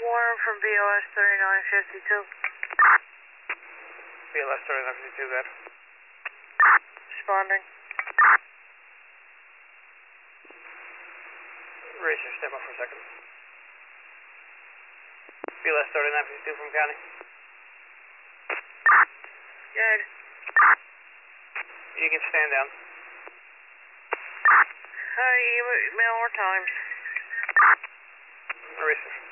Warren from BLS 3952. BLS 3952, good. Responding. Racer, step up for a second. BLS 3952 from county. Good. You can stand down. Hi, email more times. Racer.